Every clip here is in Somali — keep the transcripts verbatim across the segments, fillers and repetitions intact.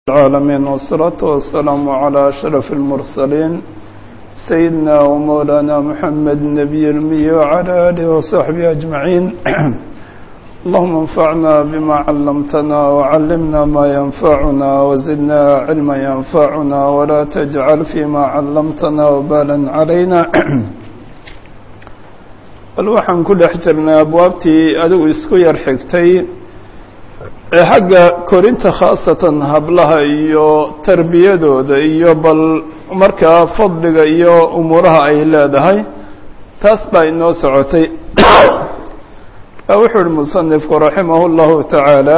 العالمين والصلاة والسلام على أشرف المرسلين سيدنا ومولانا محمد النبي الأمي وعلى آله وصحبه أجمعين اللهم انفعنا بما علمتنا وعلمنا ما ينفعنا وزدنا علما ينفعنا ولا تجعل فيما علمتنا وبالا علينا الوحن كل احجرنا أبوابتي أدو اسكو يرحكتي xagga korinta khaasatan hablaha iyo tarbiyadooda iyo bal markaa fadliga iyo umuuraha ay leedahay taas baa inoo socotay wuxuu musanifku raximahu llahu tacaala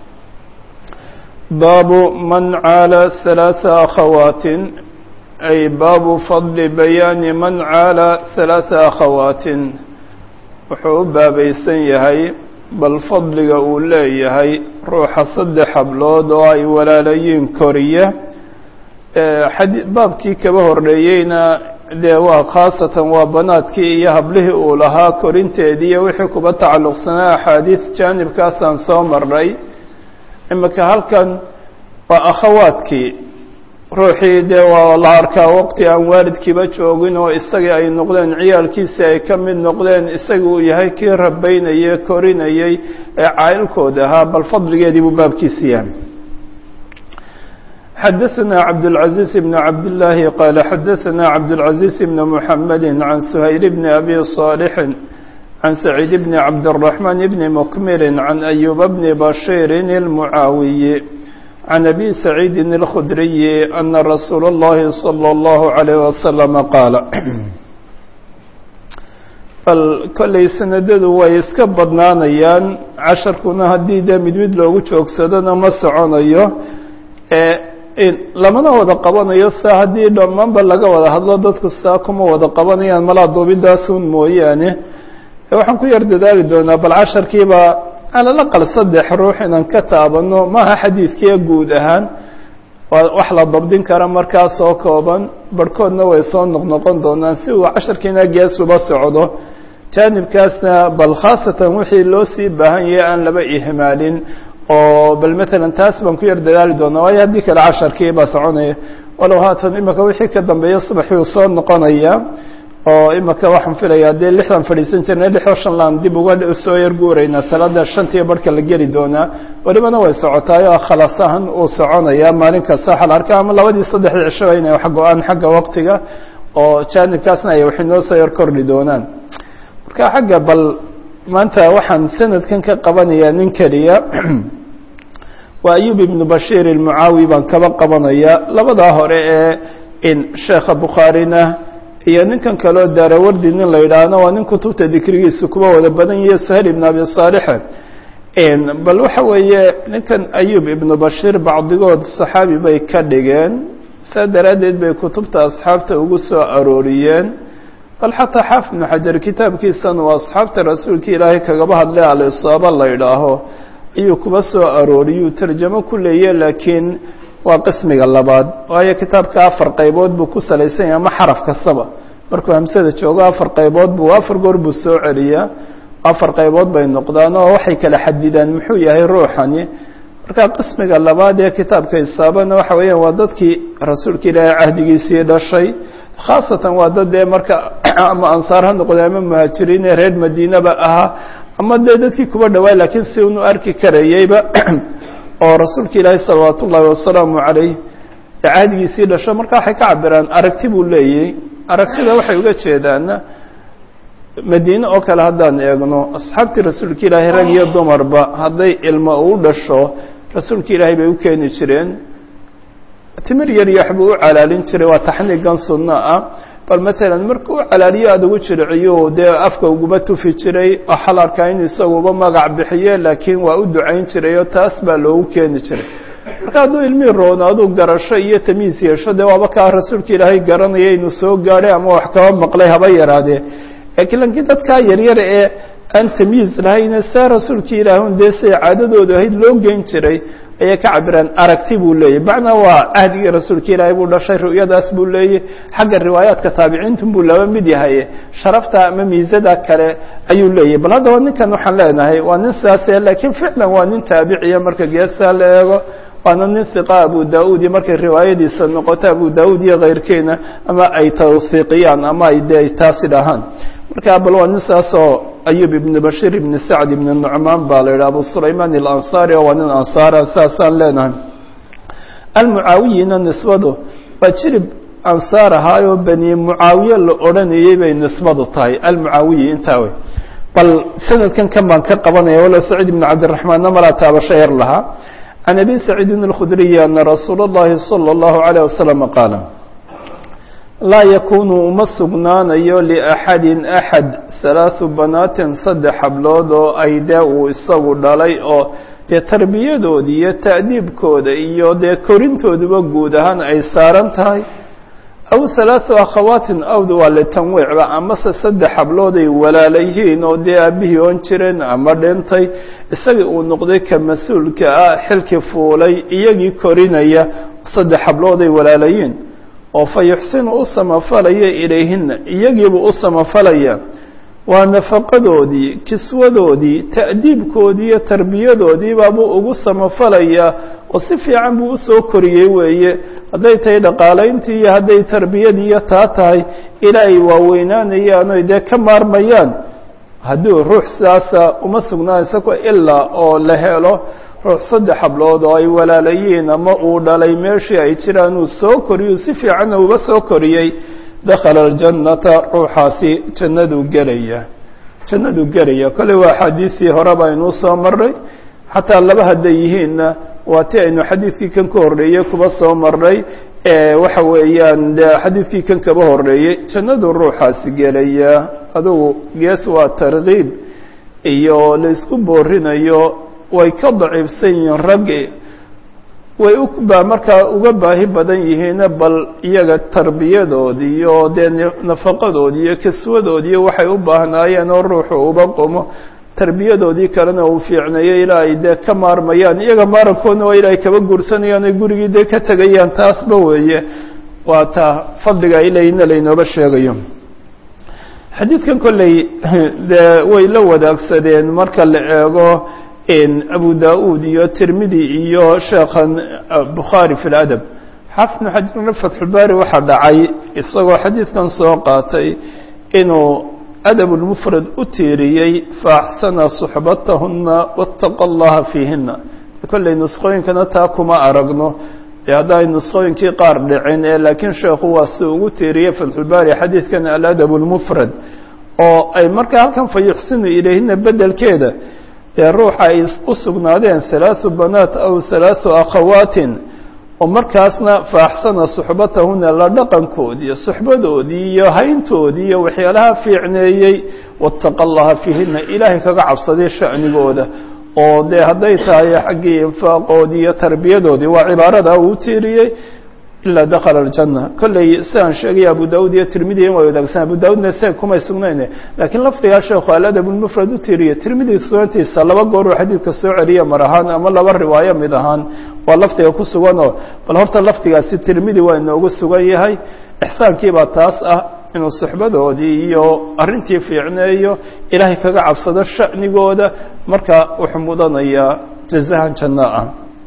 baabu man caala halaatha akhawaatin ay baabu fadli bayaani man caala halaatha akhawaatin wuxuu u baabaysan yahay bal fadliga uu leeyahay ruuxa saddex hablood oo ay walaalayiin koriya baabkii kaba horreeyeyna dee waa khaasatan waa banaadkii iyo hablihii uu lahaa korinteedii iyo wixii kuba tacalluqsanaa axaadiis jaanibkaasaan soo marnay imika halkan waa akhawaadkii ruuxii dee waa la arkaa waqti aan waalidkiiba joogin oo isagii ay noqdeen ciyaalkiisii ay ka mid noqdeen isagii uu yahay kii rabaynayay korinayay ee caa'ilkooda ahaa bal fadligeedii buu baabkiisi yahay xadaثna cabdالعaزيز بن cabdاللahi qaala xadaثna cabdالعaزيز بن محamد عan سhayl بn abi صاalح عan سacيid بn cabdالرحمن بn mkmir عan أyuب بn bashيr الmuعaawiي عن أبي سعيد الخدري أن رسول الله صلى الله عليه وسلم قال bal kollay sanadadu way iska badnaanayaan casharkuna haddii dee mid mid loogu joogsadona ma soconayo lamana wada qabanayo saa haddii dhammaanba laga wada hadlo dadku saa kuma wada qabanayaan malaa duubidaasun mooyaane waxaan ku yar dadaali doonaa bal casharkiiba على الأقل صدح روح إن كتابنا ما ها حديث كي جود أهان وأحلى ضبطين كرام مركز صوكوبا بركودنا ويصون نقنقن دونا سوى عشر كنا جالس وبس عضو جانب كاسنا بل خاصة وحي لوسي بهاي أن لبا إهمالين أو بل مثلا تاسبا كير دلال دونا ويهديك العشر كي بس عني ولو هاتن إما كوحي كدن بيصبح يوصون نقنيا oo imaka waxaan filayaa dee lixdan fadhiisan jirnay lix oo shan laan dib uga soo yar guuraynaa salaada shantiya barhka la geli doonaa welibana way socotaayo khalasahan uu soconayaa maalin kasta waxaa la arkaa ama labadii saddexdii cisho inay wax go-aan xagga waqtiga oo jaanibkaasna ay waxay noo soo yar kordhi doonaan marka xagga bal maanta waxaan sanadkan ka qabanayaa nin keliya waa ayub ibnu bashiir almucaawi baan kaba qabanayaa labadaa hore ee in sheekha bukhaarina iyo ninkan kaloo daarawardi nin la yidhaahno waa nin kutubta dikrigiisa kuwa wada badan yahe suhayl ibn abi saalix bal waxa weeye ninkan ayub ibnu bashiir bacdigood saxaabi bay ka dhigeen saa daraaddeed bay kutubta asxaabta ugu soo arooriyeen bal xataa xaafid ibnu xajar kitaabkiisan waa asxaabta rasuulka ilaahay kagaba hadlay alisaaba la yidhaaho ayuu kuba soo arooriyuu tarjamo ku leeye laakiin waa qismiga labaad waayo kitaabka afar qaybood buu ku salaysan yahay ama xaraf kastaba markuu hamsada joogo afar qaybood buu afar goor buu soo celiyaa afar qaybood bay noqdaan oo waxay kala xadidaan muxuu yahay ruuxani marka qismiga labaad ee kitaabka isaabana waxa weeyaan waa dadkii rasuulka ilaahay cahdigiisii dhashay khaasatan waa dad dee marka ama ansaar ha noqdeen ama muhaajiriin ee reer madiinaba ahaa ama dee dadkii kuba dhawaay laakiin si unu arki karayeyba oo rasuulka ilaahay salawaat ullaahi wasalaamu calayh cahdigiisii dhasho marka waxay ka cabiraan aragti buu leeyahay aragtida waxay uga jeedaana madiine oo kale haddaan eegno asxaabtii rasuulka ilaahay rag iyo dumarba hadday ilmo u dhasho rasuulka ilaahay bay u keeni jireen timir yar yax buu u calaalin jiray waa taxniigan sunno ah bal matalan marka u calaaliyo aada ugu jirciyo dee afka uguba tufi jiray waxaa la arkaa in isaguba magac bixiye laakiin waa u ducayn jiray oo taas baa loogu keeni jiray marka hadduu ilmihii roono aduu garasho iyo tamiis yeesho dee waaba kaa rasuulka ilaahay garanaya inuu soo gaadhay ama wax kaba maqlay haba yaraadee laakiin lankii dadkaa yaryar ee aan tamiis lahayna saa rasuulka ilaahun dee siday caadadoodu ahayd loo geyn jiray ayay ka cabiraan aragti buu leeyahy macnaa waa cahdigii rasuulka ilaahay buu dhashay ru'yadaas buu leeyahy xagga riwaayaadka taabiciintun buu laba mid yahay sharafta ama miisada kale ayuu leeyahy bal haddaba ninkan waxaan leenahay waa nin sidaasee laakiin ficlan waa nin taabiciya marka geestaa la eego waana nin hiqa abu da-uud iyo markay riwaayadiisa noqoto abu da-uud iyo keyrkeena ama ay tawhiiqiyaan ama ay dee taasi dhahaan marka bal waa nin saasoo ayub ibn bashir ibn sacd ibn nucmaan baa la yidhaha abu sulayman alansaari oo waa nin ansaara saasaan leenahay almucaawiyina nisbadu waa jirib ansaar ahaayoo bani mucaawiye la odhanayey bay nisbadu tahay almucaawiyi intaa wey bal sanadkan kan baan ka qabanaya wala saciid ibn cabdiraxmaanna malaa taabasho yar lahaa can abi saciidin alkhudriyi ana rasuula اllahi salى اllahu عalيه wasalam qaala laa yakunu uma sugnaanayo liaxadin axad halaaثu banaatin saddex hablood oo ay dee uu isagu dhalay oo dee tarbiyadoodii iyo ta'diibkooda iyo dee korintooduba guud ahaan ay saaran tahay aw halaaثu akhawaatin awd waa litanwiicba amase saddex hablood ay walaala yihiin oo dee aabihii oon jireen ama dhintay isagii uu noqday ka mas-uulka ah xilkii fuulay iyagii korinaya saddex hablood ay walaalayiin oo fa yuxsinu u samafalaya ilayhina iyagiibuu u samafalaya waa nafaqadoodii kiswadoodii ta'diibkoodii iyo tarbiyadoodii baabuu ugu samafalayaa oo si fiican buu usoo koriyey weeye hadday tahay dhaqaalayntii iyo hadday tarbiyadii iyo taa tahay ilaa ay waaweynaanayaan oy dee ka maarmayaan hadduu ruux sidaasa uma sugnaanaysa ku ilaa oo la helo ruux saddex hablood oo ay walaalayiin ama uu dhalay meeshii ay jiraan uu soo koriyuu si fiicanna uba soo koriyey dakhala aljannata ruuxaasi jannaduu gelaya jannaduu gelaya kolley waa xadiidii hore baynuu soo maray xataa laba hadday yihiinna waa ti aynu xadiidkii kan ka horreeyey kuba soo maray waxa weeyaan de xadiidkii kan kaba horreeyey jannaduu ruuxaasi gelaya adugu gees waa tarkiib iyo la isku boorinayo way ka daciifsan yihiin raggi way ubaa markaa uga baahi badan yihiina bal iyaga tarbiyadoodi iyo dee nafaqadoodi iyo kiswadoodi iyo waxay u baahnaayeen oo ruuxu uba qomo tarbiyadoodii kalena uu fiicnayo ilaa ay dee ka maarmayaan iyaga maarankoodna waa ilaa ay kaba guursanayaan oy gurigii dee ka tegayaan taasba weeye waa taa fadliga ilayna laynooba sheegayo xadiidkan kolley dee way la wadaagsadeen marka la eego abu da-uud iyo tirmidi iyo sheekhan bukhaari fi ladab xaafid bnu xajarna fatxulbaari waxaa dhacay isagoo xadiidkan soo qaatay inuu adab lmufrad u tiiriyey faaxsana suxbatahuna waاtaqa allaha fiihina kolley nusqooyinkana taa kuma aragno dee haddaay nusqooyinkii qaar dhicin ee laakiin sheekhu waa si ugu tiiriyey fatxulbaari xadiidkan aladab lmufrad oo ay markaa halkan fa yuxsinu ilayhina bedelkeeda dee ruuxa ay u sugnaadeen halaaثu banaat aw halaaثu akhawaatin oo markaasna faaxsana suxbatahuna la dhaqankoodii iyo suxbadoodii iyo hayntoodii iyo waxyaalaha fiicneeyey waاtaqa allaha fiihina ilaahay kaga cabsaday sha'nigooda oo dee hadday tahay xaggii infaaqoodii iyo tarbiyadoodii waa cibaarada uu tiiriyey ilaa dakhala aljanna kolley sidaan sheegaya abu da-uud iyo tirmidiya in way wadaagsan abu da-uudna se kumay sugnayne laakiin lafdigaa sheekhu aladab lmufrad u tiiriye tirmidi sugantiisa laba goor uu xadiidka soo celiya mar ahaan ama laba riwaayo mid ahaan waa lafdiga ku suganoo bal horta lafdigaasi tirmidi waa inoogu sugan yahay ixsaankii baa taas ah inuu suxbadoodii iyo arrintii fiicneeyo ilaahay kaga cabsado sha'nigooda marka wuxuu mudanayaa jazahan janno ah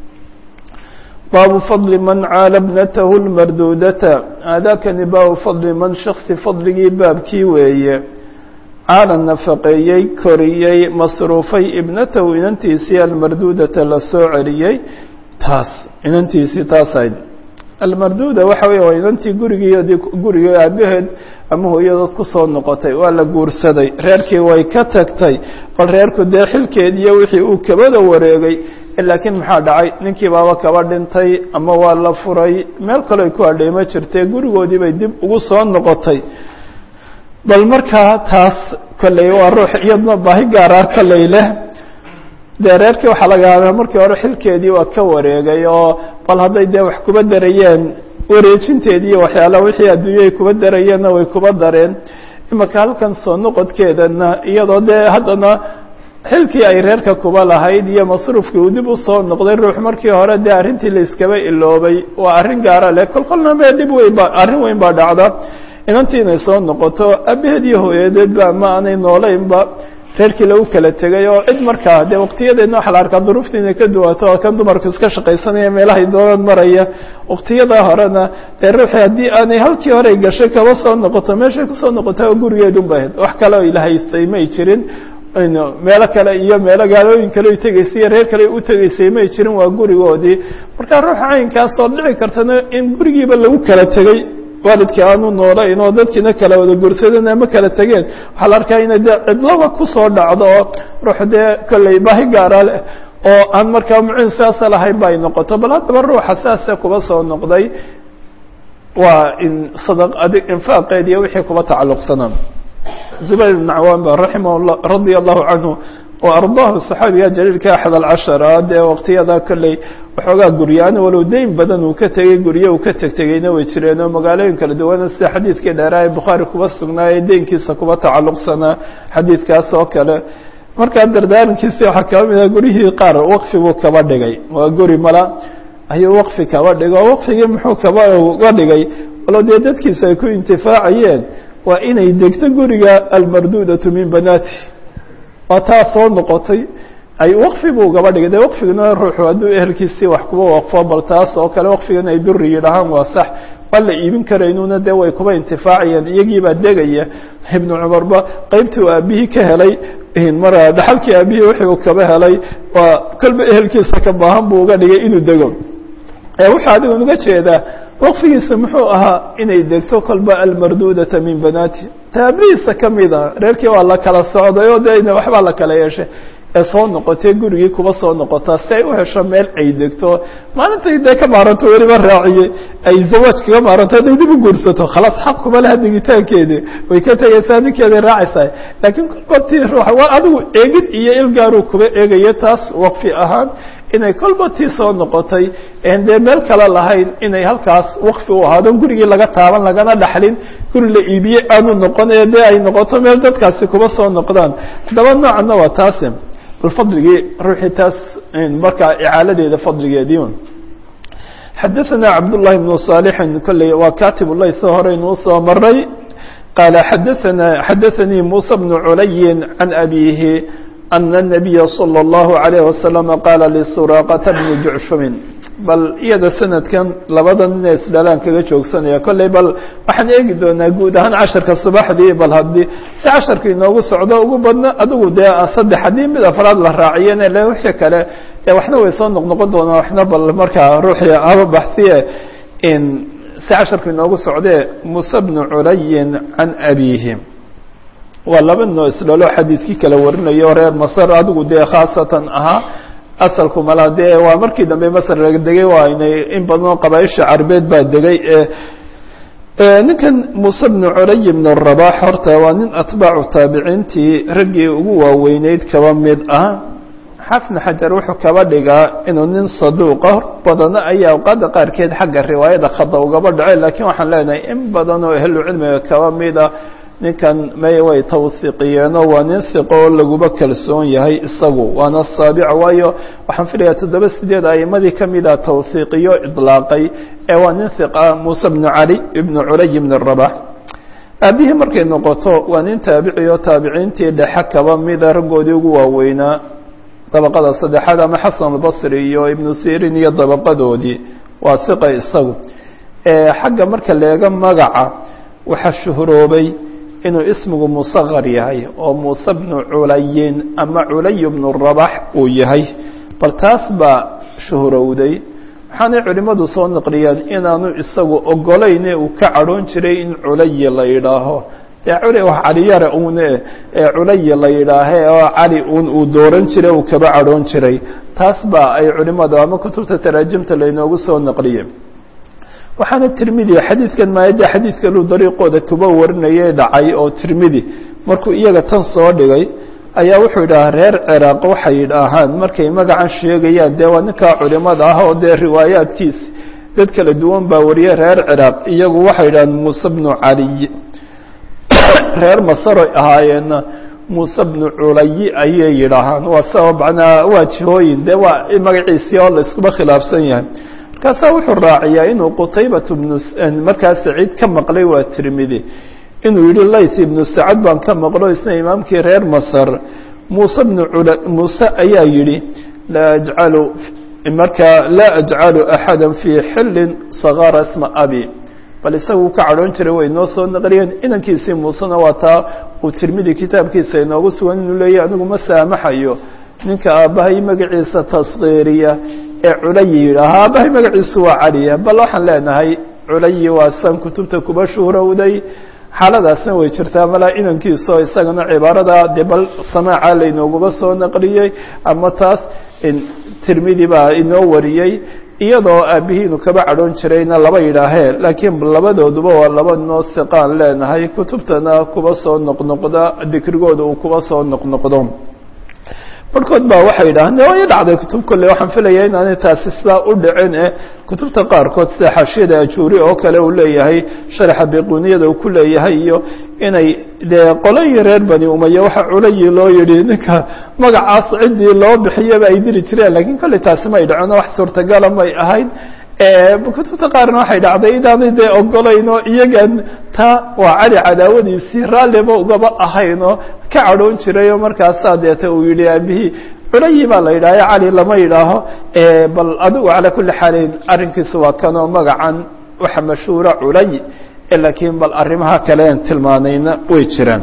baabu fadli man caala bnatahu lmarduudata aadaakani baabu fadli man shaksi fadligii baabkii weeye caala nafaqeeyey koriyey masruufay ibnatahu inantiisii almarduudata la soo celiyey taas inantiisii taasayd almarduuda waxa weeye waa inantii gurigiiyoodii gurigii aabaheed ama hooyadood ku soo noqotay waa la guursaday reerkii way ka tagtay bal reerku dee xilkeediiyo wixii uu kabada wareegay laakiin maxaa dhacay ninkii baaba kaba dhintay ama waa la furay meel kale ay ku adheyma jirtee gurigoodii bay dib ugu soo noqotay bal markaa taas kolley waa ruux iyadna baahi gaar ah kolley leh dee reerkii waxaa laga yaabaa markii hore xilkeedii waa ka wareegay oo bal hadday dee wax kuba darayeen wareejinteedii iyo waxyaalaha wixii adduunya ay kuba darayeenna way kuba dareen imaka halkan soo noqodkeedana iyadoo dee haddana xilkii ay reerka kuba lahayd iyo masruufkii uu dib usoo noqday ruux markii hore dee arrintii la iskaba iloobay waa arrin gaara leh kol kolna mee dhib weyn ba arrin weyn baa dhacda inantii inay soo noqoto aabaheed iyo hooyadeedba ama aanay noolaynba reerkii lagu kala tegay oo cid markaa dee waqtiyadeedna waxaa la arkaa duruufta inay ka duwato oo kan dumarku iska shaqaysanaya meelahay doonad maraya waqtiyada horena dee ruuxii haddii aanay halkii horey gashay kaba soo noqoto meeshay kusoo noqota oo gurigeedun ba ahayd wax kale oo ilahaystay may jirin meelo kale iyo meelo gaalooyin kale tegaysay reer kale u tegaysay may jirin waa gurigoodii marka ruuxa caynkaas oo dhici kartana in gurigiiba lagu kala tegay waalidkii aanu noolayn oo dadkiina kala wada guursadeen ama kala tegeen waxaa la arkaa inay dee cidlaba kusoo dhacdo oo ruux dee kolley baahi gaara leh oo aan markaa muciin saasa lahayn ba ay noqoto bal haddaba ruuxa saasa kuba soo noqday waa in sadaq adig infaaqeed iyo wixii kuba tacalluqsanaa zubayr ibn cawaan ba raximahullah radia allahu canhu wa ardaahu saxaabiga jaliilka axad alcashara dee waqtiyada kolley waxoogaa guryaana walow deyn badan uu ka tegey gurye uu ka tegtegeyna way jireen oo magaalooyin kala duwana sida xadiidkii dheeraa ee bukhaari kuba sugnaaye deynkiisa kuba tacalluqsanaa xadiidkaas oo kale markaa dardaarankiisi waxaa kaba mid ah guryihii qaar waqfi buu kaba dhigay waa guri mala ayuu waqfi kaba dhigo waqfigii muxuu kaba uga dhigay walow dee dadkiisa ay ku intifaacayeen waa inay degto guriga almarduudatu min banaati waa taa soo noqotay ay waqfi buu gaba dhigay dee waqfiguna ruuxu hadduu ehelkiisii wax kuba waqfo bal taas oo kale waqfigan ay duri yidhahaan waa sax waa la iibin karaynuna dee way kuba intifaacayeen iyagii baa degaya ibnu cumarba qaybtii uu aabihii ka helay mara dhaxalkii aabihii wixii uu kaba helay waa kolba ehelkiisa ka baahan buu uga dhigay inuu dego wuxuu adigan uga jeedaa waqfigiisa muxuu ahaa inay degto kolba almarduudata min banaati taabihiisa kamida reerkii waa la kala socday oo dee waxbaa la kala yeeshay ee soo noqotay gurigii kuba soo noqotaa si ay u hesho meel ay degto maalintay dee ka maaranto weliba raaciyey ay zawaaj kaga maaranto hadday dib u guursato khalaas xaq kuma laha degitaankeedii way ka tegaysaa ninkeeday raacaysaa laakiin kolbatii ruuxa waa adigu eegid iyo ilgaaruu kuba eegayo taas waqfi ahaan inay kolba tii soo noqotay en dee meel kale lahayn inay halkaas waqfi u ahaado gurigii laga taaban lagana dhaxlin guri la iibiye aanu noqon ee dee ay noqoto meel dadkaasi kuba soo noqdaan haddaba noocanna waa taasi bal fadligii ruuxii taas markaa icaaladeeda fadligeedii xadaثana cabdالlahi بnu صaalixin kolley waa katib ullahi soo horeynuu soo maray qaala xadaana xadaثanii musa bnu culayin can abihi أن النبي صلى الله عليه وسلم قال لسراقة بن جعشم bal iyada sanadkan labada nin ee isdhalaan kaga joogsanaya kolley bal waxaan eegi doonaa guud ahaan casharka subaxdii bal haddii si casharka inoogu socdo ugu badna adigu dee saddex haddii mid afraad la raaciyeen le wixii kale dee waxna way soo noqnoqon doonaa waxna bal markaa ruuxii haba baxsiye in si casharka inoogu socdee musa bnu culayin can abihi waa laba noo isdhalo xadiidkii kala warinayo reer masar adigu dee khaasatan ahaa asalku mala dee waa markii dambe masar laga degay waa inay in badanoo qabaaisha carbeed baa degay ninkan muuse bnu culay bn rabax horta waa nin atbaacu taabiciintii raggii ugu waaweyneyd kaba mid ah xafna xajar wuxuu kaba dhigaa inuu nin saduuqa hor badana ayaa awqaada qaarkeed xagga riwaayada khada ugaba dhacay laakiin waxaan leenahay in badan oo ahlu cilmiga kaba mid ah ninkan may way tawhiiqiyeenoo waa nin hiqo oo laguba kalsoon yahay isagu waana saabic waayo waxaan filayaa toddoba sideed a'imadii kamida tawhiiqiyo idlaaqay ee waa nin hiqa muuse bnu cali ibnu culay ibn rabax aabihii markay noqoto waa nin taabici oo taabiciintii dhexe kaba mida raggoodii ugu waaweynaa dabaqada saddexaad ama xasan albasri iyo ibnu sirin iyo dabaqadoodii waa hiqa isagu xagga marka leega magaca waxaa shuhroobay inuu ismigu musaqar yahay oo muuse bnu culayin ama culay bnu rabax uu yahay bal taas baa shuhrowday waxaanay culimmadu soo naqliyeen inaanu isagu ogolayne uu ka cadhoon jiray in culayi la yidhaaho dee culi wax caliyare uune ee culayi la yidhaahe oo cali un uu dooran jiray uu kaba cadhoon jiray taas baa ay culimmadu ama kutubta taraajimta laynoogu soo naqliye waxaana tirmidi xadiidkan maayadda xadiidkanuu dariiqooda kuba warinayay dhacay oo tirmidi markuu iyaga tan soo dhigay ayaa wuxuu yidhahaa reer ciraaq waxay yidhaahaan markay magacan sheegayaan dee waa ninkaa culimada ah oo dee riwaayaadkiisi dad kala duwan baa wariyay reer ciraaq iyagu waxay yidhahaan muuse bnu caliy reer masaroy ahaayeenna muuse bnu culayi ayay yidhaahaan waa sabab macnaa waa jihooyin dee waa magaciisii oo la iskuba khilaafsan yahay markaasaa wuxuu raaciyaa inuu qutaybatu bnu markaa saciid ka maqlay waa tirmidi inuu yihi layth ibnu sacad baan ka maqlo isna imaamkii reer masar muuse bnu muuse ayaa yidhi laa ajcalu markaa laa ajcalu axada fii xillin sagaara isma abi bal isagu ka cadhoon jiray way noo soo naqliyeen inankiisii muusena waa taa uu tirmidi kitaabkiisa inoogu sugan inuu leeyahy anigu ma saamaxayo ninka aabbahay magaciisa taskiiriya ee culayi yidhaaha aabbahay magaciisu waa caliya bal waxaan leenahay culayi waa san kutubta kuba shuhrowday xaaladaasna way jirtaa malaa inankiisoo isagana cibaarada dee bal samaaca laynooguba soo naqliyey ama taas tirmidi baa inoo wariyey iyadoo aabbihii inuu kaba cadhoon jirayna laba yidhaahee laakiin labadooduba waa laba noo siqaan leenahay kutubtana kuba soo noqnoqda dikrigooda uu kuba soo noqnoqdo barhkood baa waxay yidhahaan de way dhacday kutub kolle waxaan filaya inaanay taasi sidaa u dhicin e kutubta qaarkood sida xashiyada ajuuri oo kale uu leeyahay sharaxa biquniyada uu ku leeyahay iyo inay dee qolahii reer bani umaya waxa culayi loo yidhi ninka magacaas ciddii loo bixiyaba ay diri jireen lakiin kolley taasi may dhacino wax suurtagala may ahayd kutubta qaarna waxay dhacday inaanay dee ogolaynoo iyagan taa waa cali cadaawadiisii raalliba ugaba ahaynoo ka cadhoon jirayoo markaasaa deeta uu yidhi aabihii culayi baa la yidhahyo cali lama yidhaaho bal adigu calaa kulli xaalin arrinkiisu waa kanoo magacan waxa mashhuura culayi laakiin bal arrimaha kale en tilmaanayna way jiraan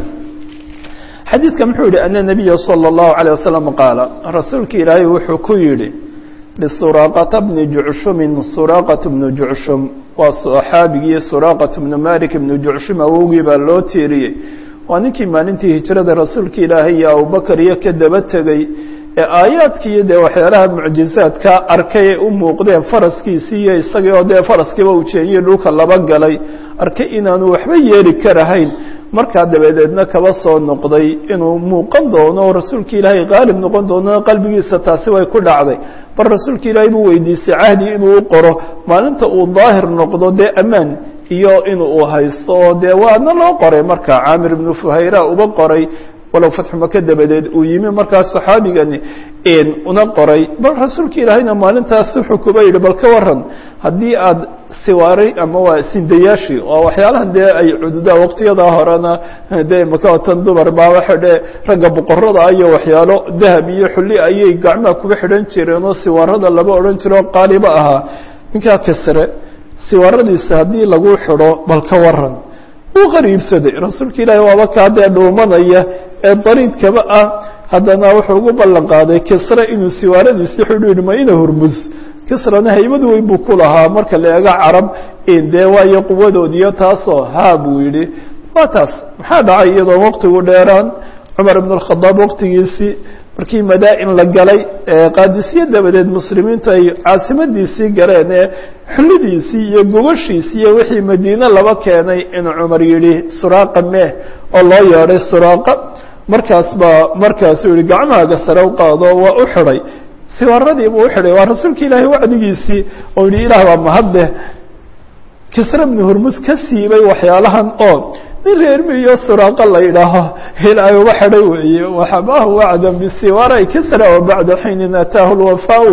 xadiidka muxuu yihi ana nabiya salى اllahu عalيه wasalam qaala rasuulka ilaahay wuxuu ku yidhi lisuraaqata bni jucshumin suraaqat bnu jucshum waa saxaabigii suraaqat bnu malik bnu jucshum awowgii baa loo tiiriyey waa ninkii maalintii hijrada rasuulka ilaahay iyo abubakar iyo ka daba tegey ee aayaadkii iyo dee waxyaalaha mucjizaadka arkay ay u muuqdeen faraskiisii iyo isagii oo dee faraskiiba uu jeeyey dhulka laba galay arkay inaanu waxba yeeli karahayn markaa dabadeedna kaba soo noqday inuu muuqan doono oo rasuulka ilaahay qaalib noqon doono qalbigiisa taasi way ku dhacday bal rasuulka ilaahay buu weydiistay cahdi inuu u qoro maalinta uu daahir noqdo dee ammaan iyo in uu haysto oo dee waana loo qoray markaa caamir ibnu fuhayra uba qoray walow fatxu maka dabadeed uu yimi markaas saxaabigani una qoray bal rasuulka ilaahayna maalintaas wuxuu kuba yidhi bal ka waran haddii aad siwaaray ama waa sindayaashii oo waxyaalahan dee ay cududaa waqtiyadaa horena dee makawatan dumar baa waxa dhe ragga boqorada iyo waxyaalo dahab iyo xulli ayay gacmaha kuga xidhan jireen oo siwaarada laba odhan jiro oo qaaliba ahaa ninkaa kasre siwaaradiisa haddii lagu xidho bal ka waran uu qariibsaday rasuulka ilaahi waaba kaa dee dhuumanaya ee dariidkaba ah haddana wuxuu ugu ballan qaaday kisre inuu siwaaradiisii xidhu yidhi ma ina hurmus kisrana haybad weyn buu ku lahaa marka la eego carab dee waayo quwadoodiyo taasoo haa buu yidhi waa taas maxaa dhacay iyadoo waqtigu dheeraan cumar ibn alkhadaab waqtigiisii markii madaa-in la galay qaadisyo dabadeed muslimiintu ay caasimadiisii galeen ee xullidiisii iyo gubashiisii iyo wixii madiine laba keenay inuu cumar yidhi suraaqa meh oo loo yeedhay suraaqa markaas baa markaasuu yihi gacmahaaga sare u qaado waa u xidhay siwaaradii buu u xidhay waa rasuulka ilaahay wacdigiisii oo yihi ilaah waa mahadleh kisra bni hurmus ka siibay waxyaalahan oo nin reermiyo suraaqa la yidhaaho ilaahay uga xidhay weeye waxabaahu wacdan bisiwaara kisra oo bacda xiinin ataahu lwafaau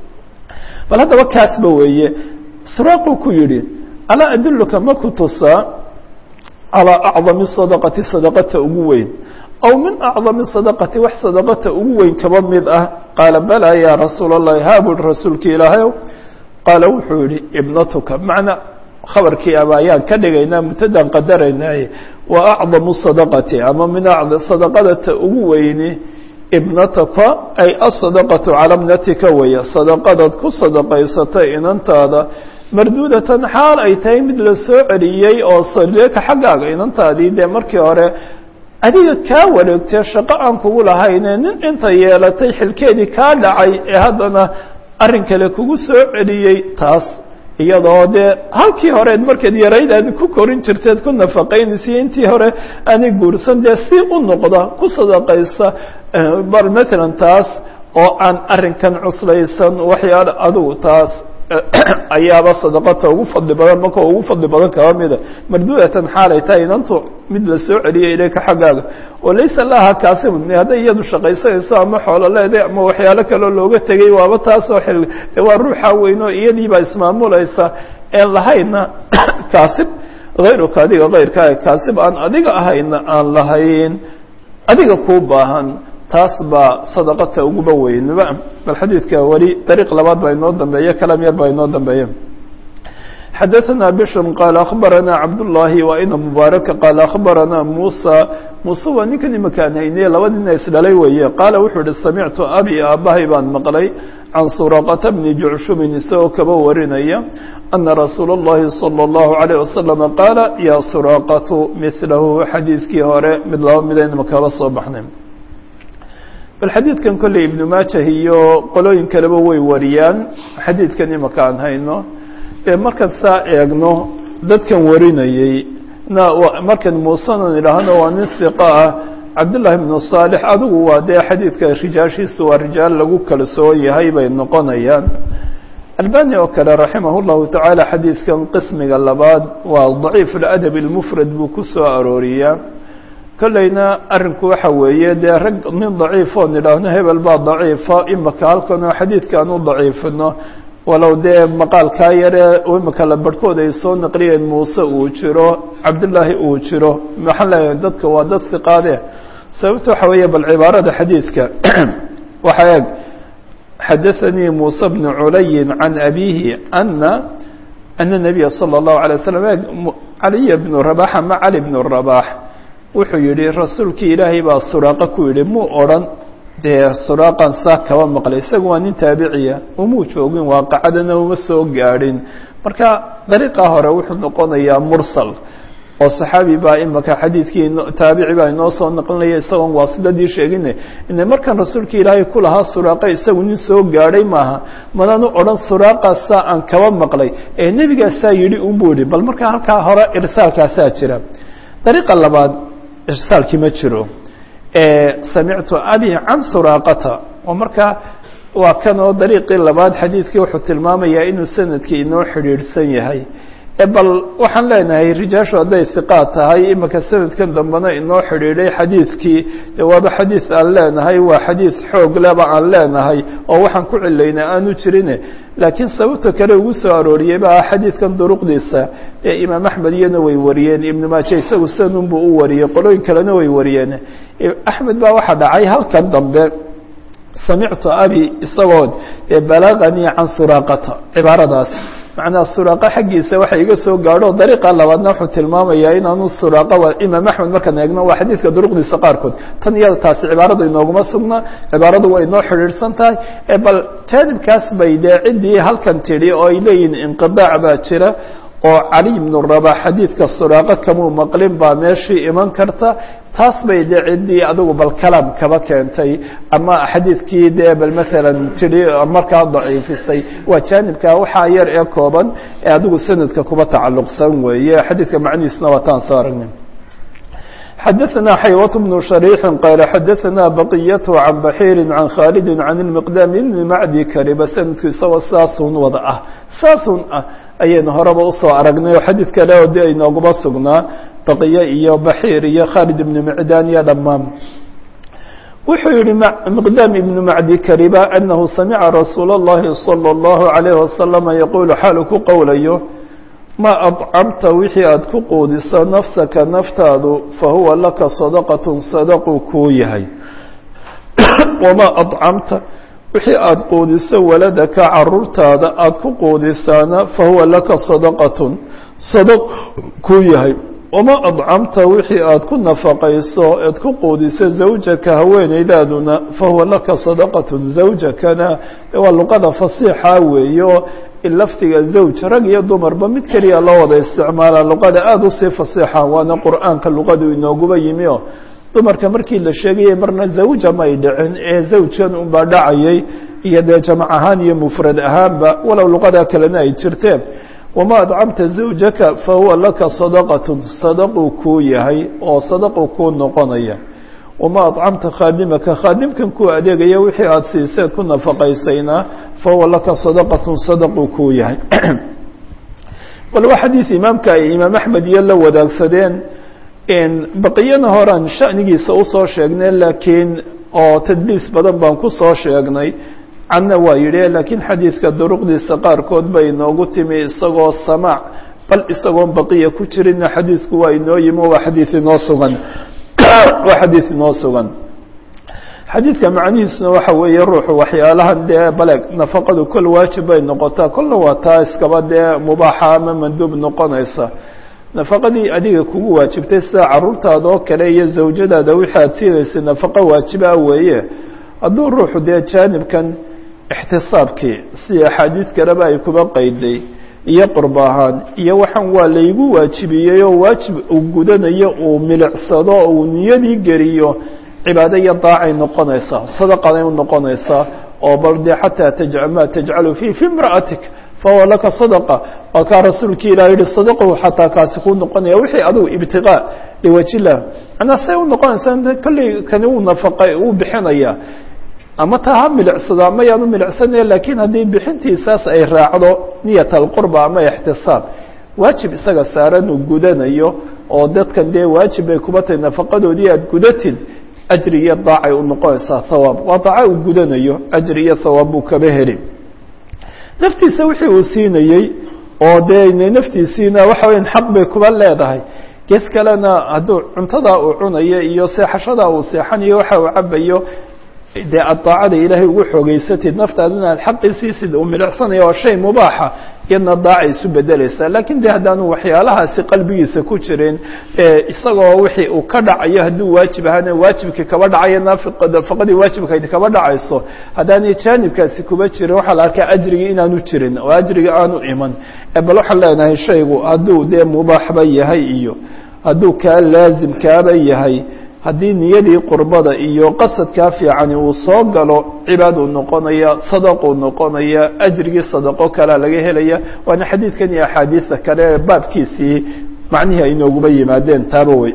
bal haddaba kaasba weeye suraaquu ku yidhi alaa adulluka ma ku tusaa calaa acdami sadaqati sadaqata ugu weyn aw min acdami sadaqati wax sadaqata ugu weyn kaba mid ah qaala balaa yaa rasuula allahi haabul rasuulka ilaahayow qaala wuxuu yihi ibnatuka macnaa khabarkii aba ayaan ka dhigaynaa mubtadaan qadaraynaaye wa acdamu sadaqati ama min sadaqadata ugu weyni ibnataka ay asadaqatu cala bnatika weeye sadaqadaad ku sadaqaysatay inantaada marduudatan xaal ay tahay mid la soo celiyey oo saleeka xaggaaga inantaadii dee markii hore adiga kaa wareegtee shaqo aan kugu lahayne nin inta yeelatay xilkeedii kaa dhacay ee haddana arrin kale kugu soo celiyey taas iyadoo dee halkii horeed markaad yarayd aad ku korin jirteed ku nafaqaynaysa intii hore aanay guursan dee si u noqda ku sadaqaysa bal matalan taas oo aan arrinkan cuslaysan waxyaala adigu taas ayaaba sadaqata ugu fadli badan marka ugu fadli badan kaba mida marduudatan xaalay tahay inantu mid la soo celiyay ilayka xaggaaga oo laysa laha kaasibun hadday iyadu shaqaysanayso ama xoolo leeday ama waxyaalo kaloo looga tegay waaba taasoo xil de waa ruuxa weyn oo iyadii baa ismaamulaysa een lahayna kaasib hayruka adiga kayrkaa kaasib aan adiga ahayna aan lahayn adiga kuu baahan taas baa sadaqata uguba weyn bal xadiidka weli dariiq labaad baa inoo dambeeye kalam yar baa inoo dambeeye xadaثna bشhr qال أخbarana cabdاللahi wa ina mubaaرaka qال أخbarana muسى muuse waa ninkan imakaan hayniye laba nina isdhalay weeye qaala wuxuu ihi samictu abi aabahay baan maqlay can suraqata bni jucshumin isagoo kaba warinaya ana rasuula الlahi salى الlahu عalيه wasalam qaala ya suraqatu milahu xadiidkii hore mid laba midayna kaba soo baxnay bal xadiidkan kolley ibnu maajah iyo qolooyin kaleba way wariyaan xadiidkan imaka aan hayno markaan saa eegno dadkan warinayey markan muusenan idhaahno waa nin hiqa ah cabdullaahi ibnu saalix adigu waa dee xadiidka rijaashiisa waa rijaal lagu kalsoon yahay bay noqonayaan albani oo kale raximah llahu tacaala xadiidkan qismiga labaad waa daciif aladab almufrad buu ku soo arooriyaa kolleyna arrinku waxa weeye dee rag nin daciifoon idhaahno hebel baa daciifa imaka halkan oo xadiidkaan u daciifino walow dee maqaalkaa yare imika la barhkood ay soo naqliyeen muuse uu jiro cabdullaahi uu jiro maxaan leeyahay dadka waa dad hiqaade sababta waxa weeye bal cibaarada xadiidka waxaa eeg xadaثanii muuse bnu culayin can abihi ana ana nabiya salى الlahu عalيه wasalam eeg caliya bnu rabax ama cali bnu rabax wuxuu yihi rasuulkii ilaahay baa suraaqa ku yihi muu odhan dee suraaqan saa kaba maqlay isaga waa nin taabiciya umuu joogin waaqacadana uma soo gaadhin marka dariiqaa hore wuxuu noqonayaa mursal oo saxaabi baa imaka xadiidkii taabici baa inoo soo naqlinaya isagoon waasidadii sheegine ina markan rasuulka ilaahay ku lahaa suraaqa isagu nin soo gaadhay maaha mananu odhan suraaqaasaa aan kaba maqlay ee nebigaasaa yidhi unbuu yihi bal marka halkaa hore irsaalkaasaa jira dariiqa labaad irsaalkii ma jiro samictu abi can suraaqata oo marka waa kan oo dariiqii labaad xadiidkii wuxuu tilmaamayaa inuu sanadkii inoo xidhiidhsan yahay bal waxaan leenahay rijaashu hadday hiqaad tahay imika sanadkan dambena inoo xidhiidhay xadiidkii de waaba xadiid aan leenahay waa xadiid xoog leba aan leenahay oo waxaan ku cilaynaa aanu jirine laakiin sababta kale ugu soo arooriyey ba xadiidkan duruqdiisa ee imaam axmed iyana way wariyeen ibnu maaje isagu sanunbuu u wariyey qolooyin kalena way wariyeen axmed baa waxaa dhacay halkan dambe samictu abi isagoo balaganii can suraaqata cibaaradaas macnaa suraaqa xaggiisa waxa iga soo gaadho dariiqa labaadna wuxuu tilmaamayaa inaanu suraaqa imaam axmed markaan eegno waa xadiidka duruqdiisa qaarkood tan iyada taasi cibaaradu inooguma sugna cibaaradu way inoo xidhiidhsan tahay bal jaanibkaas bay dee ciddii halkan tidhi oo ay leeyihin inqidaac baa jira oo cali ibnu rabax xadiidka suraaqa kamuu maqlin baa meeshii iman karta taas bay dee ciddii adigu bal kalaam kaba keentay ama xadiidkii dee bal maalan tidhi markaa daciifisay waa jaanibka waxaa yar ee kooban ee adigu sanadka kuba tacalluqsan weeye xadiidka macnihiisna waa taan soo aragnay xadaثna xaywة بن شhrيح qال xadaثna baqyة عan bحيr عan khاld عan المqdاm بn macdi kariba sanadku isagoo saasun wada ah saasun ah ayaynu horeba usoo aragnay oo xadiid kale oo de aynooguma sugnaa baqiye iyo baxiir iyo khaalid ibnu micdaan iyo dhammaan wuxuu yihi miqdaam ibnu macdi kariba anahu samica rasuul اllahi salى اllahu عalayh wasalama yaqulu xaalu ku qowlayo ma adcamta wixii aada ku quudiso nafsaka naftaadu fahuwa laka sadaqatun sadaqu kuu yahay wamaa adcamta wixii aada quudiso waladaka caruurtaada aada ku quudisaana fahuwa laka sadaqatun sadaq kuu yahay wamaa adcamta wixii aada ku nafaqayso eed ku quudiso zawjaka haweeneydaaduna fahuwa laka sadaqatun zawjakana waa luqada fasiixa weeyo lafdiga zawj rag iyo dumarba mid keliya loo wada isticmaala luqada aada usii fasiixa waana qur'aanka luqadu inooguba yimi o dumarka markii la sheegayay marna zawja may dhicin ee zawjan unbaa dhacayay iyo dee jamac ahaan iyo mufrad ahaanba walow luqada kalena ay jirteen wamaa adcamta zawjaka fahuwa laka sadaqatun sadaquu kuu yahay oo sadaqu kuu noqonaya wamaa adcamta khaadimaka khaadimkan kuu adeegaya wixii aada siiseed ku nafaqaysayna fahuwa laka sadaqatun sadaquu kuu yahay bal waa xadiid imaamka ay imaam axmed iyo la wadaagsadeen baqiyana horaan shanigiisa usoo sheegnay laakiin oo tadliis badan baan kusoo sheegnay canna waa yidhi laakiin xadiidka duruqdiisa qaarkood bay inoogu timi isagoo samaac bal isagoon baqiya ku jirina xadiidku waa inoo yimi waa xadiid inoo sugan waa xadiid inoo sugan xadiidka macnihiisuna waxa weeye ruuxu waxyaalahan dee baleeg nafaqadu kol waajib bay noqotaa kolna waa taa iskaba dee mubaaxa ama manduub noqonaysa nafaqadii adiga kugu waajibtay sida caruurtaada oo kale iyo zawjadaada wixii aad siinaysay nafaqo waajiba weeye hadduu ruuxu dee jaanibkan ixtisaabkii si axaadiid kaleba ay kuba qayday iyo qurba ahaan iyo waxaan waa laygu waajibiyey oo waajib uu gudanayo uu milicsado oo uu niyadii geliyo cibaado iyo daacay noqonaysaa sadaqaday u noqonaysaa oo bal dee xataa tajcal maa tajcalu fii fi imra'atik fahuwa laka sadaqa waa kaa rasuulkii ilah yihi sadaqahu xataa kaasi kuu noqonaya wixii adugu ibtiqaa liwajillah anaa say u noqonaysaa kolley kani uu nafaqay uu bixinaya ama taa ha milicsado ama yaanu milicsanaya lakiin haddii bixintiisaas ay raacdo niyat alqurba ama ixtisaab waajib isaga saaran uu gudanayo oo dadkan dee waajib bay kuba tahay nafaqadoodii aad gudatid ajri iyo daacay u noqonaysaa hawaab waa daaca uu gudanayo ajri iyo hawaab buu kaba heli naftiisa wixii uu siinayey oo dee naftiisiina waxa weyan xaq bay kuba leedahay gees kalena hadduu cuntadaa uu cunayo iyo seexashadaa uu seexanayo waxa uu cabayo dee aad daacada ilaahay ugu xoogeysatid naftaadana aad xaqiisiisid uu milicsanayo waa shay mubaaxa iyadna daacay isu bedelaysaa lakin de haddaanu waxyaalahaasi qalbigiisa ku jirin isagoo wixii uu ka dhacayo hadduu waajib ahaana waajibkii kaba dhacayo nafaqadii waajibkayd kaba dhacayso haddaanay jaanibkaasi kuba jirin waxaa la arkaa ajrigii inaanu jirin oo ajrigii aanu iman bal waxaan leenahay shaygu hadduu dee mubaaxba yahay iyo hadduu kaa laazimkaaba yahay haddii niyadii qurbada iyo qasadkaa fiicani uu soo galo cibaaduu noqonaya sadaquu noqonaya ajrigii sadaqo kalea laga helaya waana xadiidkan iyo axaadiista kale ee baabkiisii macnihii ay nooguba yimaadeen taaba wey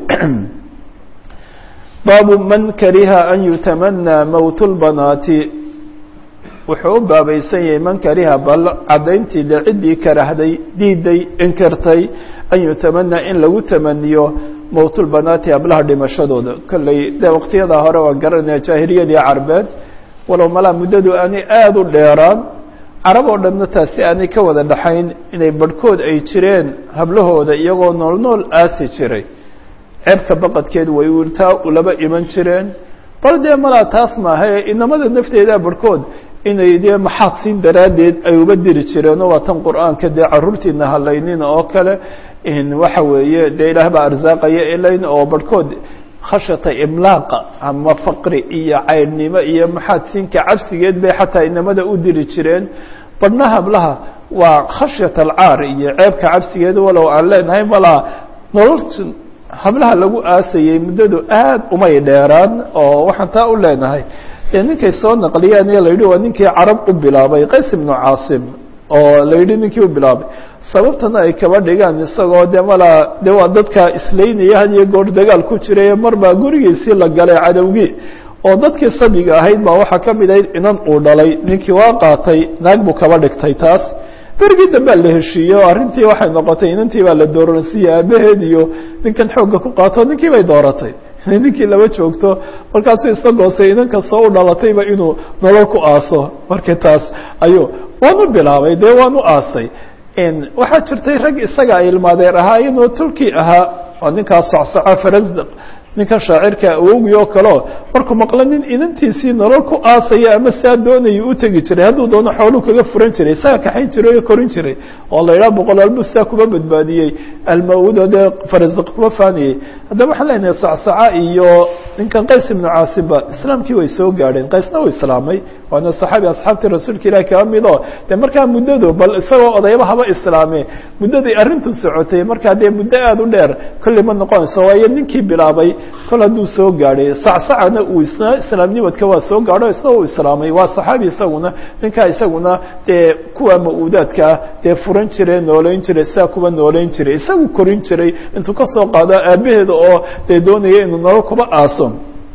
baabu man kariha an yutamanaa mowt lbanaati wuxuu u baabaysan yahay man kariha bal cadayntii de ciddii karahday diiday inkirtay an yutamanaa in lagu tamaniyo mowt lbanaati hablaha dhimashadooda kolley dee waqtiyadaa hore waan garanaya jaahiliyadii carbeed walow malaa muddadu aanay aada u dheeraan carab oo dhanna taasi aanay ka wada dhaxayn inay barhkood ay jireen hablahooda iyagoo nool nool aasi jiray ceebka baqadkeed way wiltaa ulaba iman jireen bal dee malaa taas maahae inamada nafteeda barhkood inay dee maxaad siin daraaddeed ay uba diri jireenoo waa tan qur-aanka dee carruurtiina halaynina oo kale waxa weeye dee ilaah baa arsaaqaya ilayn oo barhkood khashata imlaaqa ama faqri iyo caydhnimo iyo maxaad siinka cabsigeed bay xataa inamada u diri jireen badhna hablaha waa khashyat alcaar iyo ceebka cabsigeed walow aan leenahay malaa nolol hablaha lagu aasayey muddadu aad umay dheeraan oo waxaan taa u leenahay dee ninkay soo naqliyeen iyo la yidhi waa ninkii carab u bilaabay qays ibnu caasim oo la yidhi ninkii u bilaabay sababtana ay kaba dhigaan isagoo de malaa de waa dadka islaynaya had iyo goor dagaal ku jiray mar baa gurigiisii la galay cadowgii oo dadkii sabiga ahayd baa waxaa ka mid ahayd inan uu dhalay ninkii waa qaatay naag buu kaba dhigtay taas berigii dambea la heshiiyey oo arrintii waxay noqotay inantii baa la dooransiiyey aabaheed iyo ninkan xoogga ku qaato ninkii bay dooratay ninkii laba joogto markaasuu isla goosay inan kastoo u dhalatayba inuu nolol ku aaso markii taas ayuu waan u bilaabay dee waan u aasay waxaa jirtay rag isaga ay ilmaadeer ahaayeen oo turki ahaa oo ninkaas socsoco farasdaq ninkan shaacirka awowgii oo kaleo markuu maqla nin inantiisii nolol ku aasaya ama saa doonaya u tegi jiray hadduu doono xooluu kaga furan jiray isaga kaxayn jiray oo korin jiray oo la yidhaha boqolaalbu saa kuma badbaadiyey almawudo dee farasdaq kuma faaniyey haddaba waxaan leenahay socsoca iyo ninkan qays ibnu caasiba islaamkii way soo gaadheen qaysna uu islaamay waana saxaabi asxaabtii rasuulka ilahi kaba mid oo dee markaa muddadu bal isagoo odayba haba islaame muddaday arrintu socotay markaa dee muddo aada u dheer kolley ma noqonayso waayo ninkii bilaabay kol hadduu soo gaadhay sacsacana uu isna islaamnimadka waa soo gaadho isna uu islaamay waa saxaabi isaguna ninkaa isaguna dee kuwa ma-uudaadkaa dee furan jiray nooleyn jiray sidaa kuwa nooleyn jiray isagu korin jiray intuu ka soo qaado aabaheeda oo dee doonaya inuu nolol kuba aaso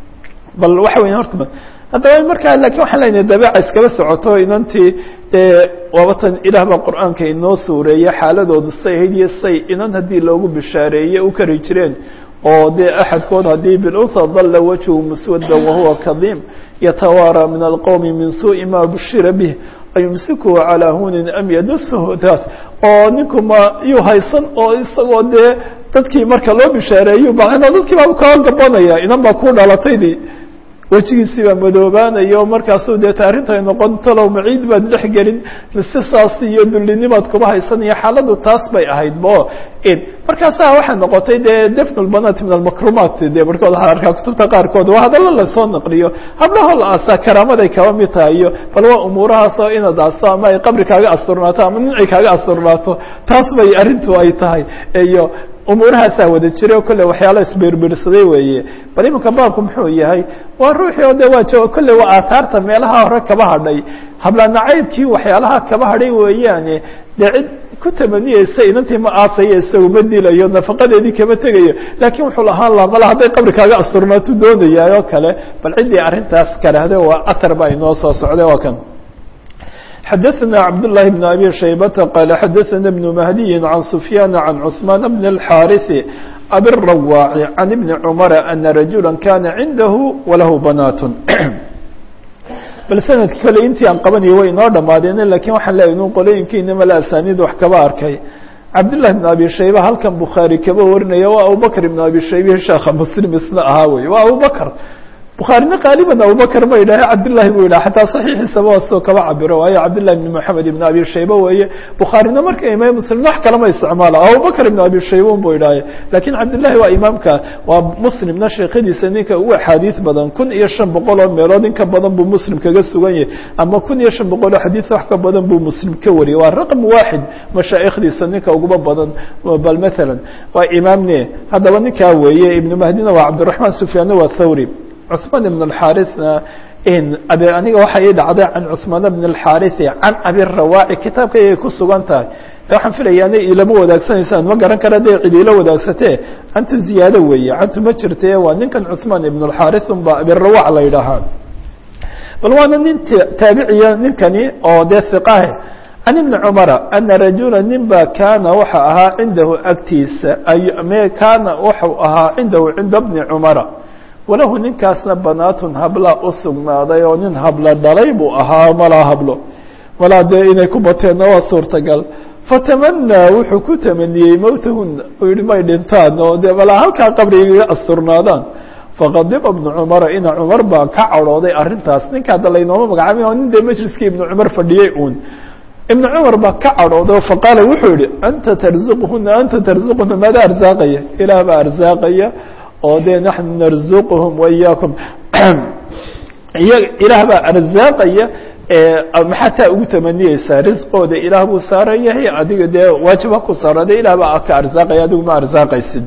bal waxa weya horta haddaba markaa lakin waxaan leenahay dabeeca iskaba socoto inantii dee waabatan ilaah baa qur-aanka inoo suureeyey xaaladoodu say ahayd iyo say inan haddii loogu bishaareeyey u kari jireen oo dee axadkood haddii bilunha dalla wajhu muswadda wahuwa kadiim yatawaara min alqowmi min suuءi ma bushira bih ayumsikuhu calaa hunin am yadusuhu taas oo ninku ma yuu haysan oo isagoo dee dadkii marka loo bishaareeyu bana dadkii baa kaa gabanaya inan baa ku dhalataydii wejigiisii baa madoobaanayo markaasuu deeta arrinta ay noqon talow maciid baad dhex gelin mise saas iyo dullinimaad kuba haysanaya xaaladdu taas bay ahayd bo markaasaa waxay noqotay dee defnulbanat min almakrumaat dee barhkood waxaa arkaa kutubta qaarkood waa hadallo lasoo naqliyo hablaho la aasaa karaamaday kaba mid tahay iyo bal waa umuurahaasoo inaad aasto ama ay qabri kaaga asturnaato ama ninci kaaga asturnaato taas bay arrintu ay tahay iyo umuurahaasaa wada jira o kolle waxyaala isbirbirsaday weeye bal iminka baabku muxuu yahay waa ruuxii oo de waa jo kolle waa aathaarta meelaha hore kaba hadhay habla nacaybkii waxyaalaha kaba hadhay weeyaane dee cid ku tamaniyeysa inantii ma aasaya isagu ma dilayo nafaqadeedii kama tegayo laakiin wuxuu lahaan laha mala hadday qabri kaaga asturnaato doonayaa oo kale bal ciddii arrintaas kalehde waa athar baa inoo soo socday waa kan xdثna cبداللh بن أbي شhيبة qال xdثna بن مهدي عن سفyان عن cثمان بن الحاrث أbي الرواع عن بن عمر أن رaجuلا kاna عindه وlah بناaت bal snadki kale intii aan qabanayo way inoo dhamaadeen lakin waxaan leeyahy inu qolooyinkiina mala asanid wax kaba arkay cabdاللahi بن أbي شhayبة halkan bukhaarي kaba warinaya waa abubكر بن أbي شhayبة sheekha mslim isna ahaa wey waa abubكر bukhaarina qaaliban abubakr ba yidhaha cabdالlahi bu yidhaha xataa صaxiixiisaba waa soo kaba cabiro waayo cabdالlahi بn mحamed ibn abi shayba weeye bukhaarina marka imaam muslim wax kalama isticmaala abubakr ibn abi shayba un bu yidhaha lakin cabdالlahi waa imaamka waa muslimna sheekadiisa ninka ugu axaadiis badan kun iyo shan boqol oo meelood in ka badan buu muslim kaga sugan yahay ama kun iyo shan boqol oo xadiis wax ka badan buu muslim ka wariyay waa raqم waaxid mashaa'ikhdiisa ninka uguba badan bal mثala waa imaamne haddaba ninkaa weeye ibn mahdina waa cabdiلرaحman sufyaanna waa thawri cثmaan بن الxاrثna aniga waxa ii dhacday can cثmaan بن الxاrث can abi الrawaaci kitaabka ayay ku sugan tahay waxaan filaya ana ilama wadaagsanaysan ma garan kara de cid ila wadaagsatee cantu ziyaado weeye cantu ma jirte waa ninkan cثmaan ibn الxاrث ba abi الrawaac la yidhaahaa bal waana nin taabiciya ninkani oo dee ثiqahe can ibni cumara ana rajula nin ba kaana waxa ahaa cindahu agtiisa kaana waxau ahaa cindahu cinda bni cumara walahu ninkaasna banaatun habla u sugnaaday oo nin habla dhalay buu ahaa malaa hablo malaa dee inay ku bateenna waa suurtagal fatamanaa wuxuu ku tamaniyey mowtahuna uu yihi may dhintaan oo dee malaa halkaa qabrigaga asturnaadaan faqadiba ibnu cumara ina cumar baa ka cadhooday arrintaas ninka hadda laynooma magacaabin oo nin dee majliskii ibnu cumar fadhiyey uun ibnu cumar baa ka cadhooday oo faqaala wuxuu yihi anta tarzuquhuna anta tarzuquna maada arsaaqaya ilaah baa arsaaqaya oo dee naxnu narzuquhum waiyaakum ilaah baa arsaaqaya maxaa taa ugu tamaniyeysaa risqooda ilaah buu saaran yahay adiga dee waajib ha ku saarade ilaah baa ka arsaaqaya adigu ma arsaaqaysid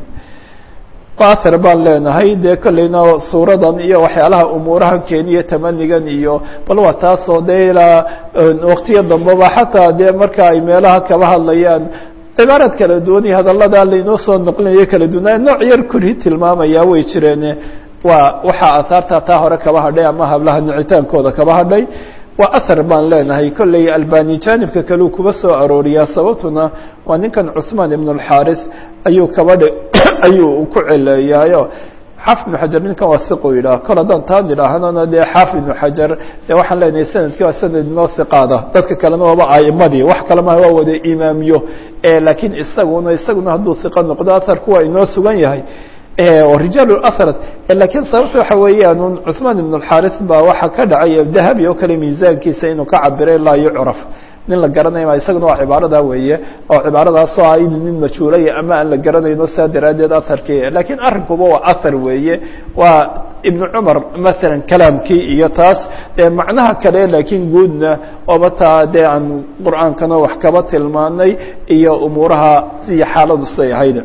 athar baan leenahay dee kolleyna suuradan iyo waxyaalaha umuuraha keeniya tamanigan iyo bal waa taasoo dee ilaa waqtiya dambeba xataa dee marka ay meelaha kaba hadlayaan cibaarad kala duwan iyo hadallada laynoo soo noqlinayo kala duwanaa nooc yar kurhi tilmaamaya way jireene waa waxaa ahaarta taa hore kaba hadhay ama hablaha nicitaankooda kaba hadhay waa ahar baan leenahay kolley albani jaanibka kaleu kuba soo arooriyaa sababtuna waa ninkan cثmaan ibn الxاrث ayuu kaba dh ayuu ku celeeyaayo xaafid ibnu xajar ninkan waa siqu yidhaha kol haddaan taan idhaahnana dee xaafid ibnu xajar dee waxaan leenahay sanadkii waa sanad inoo siqaada dadka kalena waaba aimadii wax kale ma waa wada imaamiyo laakiin isaguna isaguna hadduu siqa noqdo aharku waa inoo sugan yahay oo rijaal ahrat lakiin sababta waxa weeyaan un cثmaan ibn الxاrث baa waxa ka dhacay dahabi oo kale miisaankiisa inuu ka cabiray laa yucraf nin la garanaya isaguna waa cibaarada weeye oo cibaaradaasoo ah in nin majhuulaya ama aan la garanayno saa daraadeed aharkii lakiin arrinkuba waa ahar weeye waa ibnu cumar masalan kalaamkii iyo taas dee macnaha kale laakiin guudna ooba taa dee aan qur'aankana wax kaba tilmaanay iyo umuuraha iyo xaaladu siday ahayd